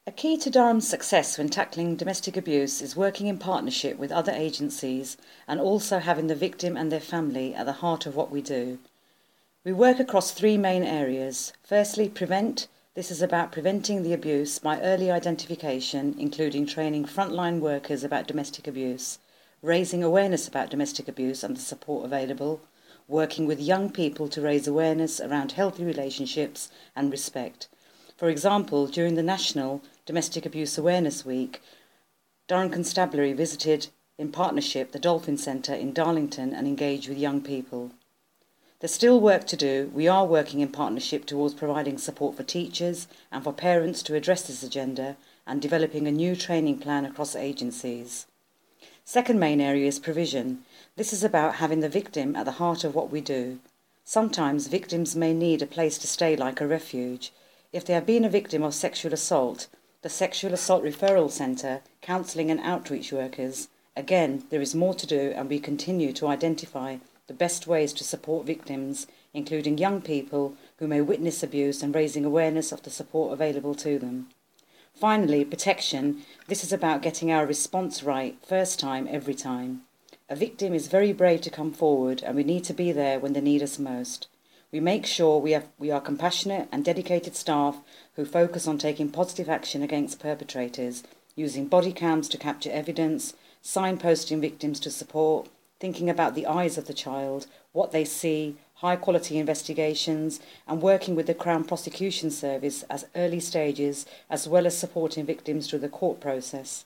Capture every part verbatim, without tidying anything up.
A key to Durham's success when tackling domestic abuse is working in partnership with other agencies and also having the victim and their family at the heart of what we do. We work across three main areas. Firstly, prevent. This is about preventing the abuse by early identification, including training frontline workers about domestic abuse, raising awareness about domestic abuse and the support available, working with young people to raise awareness around healthy relationships and respect. For example, during the National Domestic Abuse Awareness Week, Durham Constabulary visited in partnership the Dolphin Centre in Darlington and engaged with young people. There's still work to do. We are working in partnership towards providing support for teachers and for parents to address this agenda and developing a new training plan across agencies. Second main area is provision. This is about having the victim at the heart of what we do. Sometimes victims may need a place to stay like a refuge. If they have been a victim of sexual assault, the Sexual Assault Referral Centre, counselling and outreach workers, again, there is more to do and we continue to identify the best ways to support victims, including young people who may witness abuse and raising awareness of the support available to them. Finally, protection. This is about getting our response right first time, every time. A victim is very brave to come forward and we need to be there when they need us most. We make sure we, have, we are compassionate and dedicated staff who focus on taking positive action against perpetrators, using body cams to capture evidence, signposting victims to support, thinking about the eyes of the child, what they see, high-quality investigations, and working with the Crown Prosecution Service as early stages, as well as supporting victims through the court process.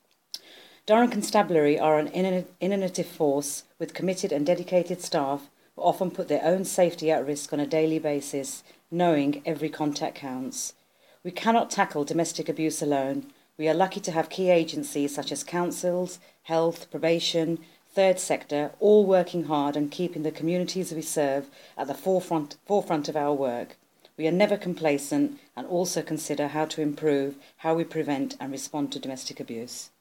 Durham Constabulary are an innovative force with committed and dedicated staff who often put their own safety at risk on a daily basis, knowing every contact counts. We cannot tackle domestic abuse alone. We are lucky to have key agencies such as councils, health, probation, third sector, all working hard and keeping the communities we serve at the forefront, forefront of our work. We are never complacent and also consider how to improve how we prevent and respond to domestic abuse.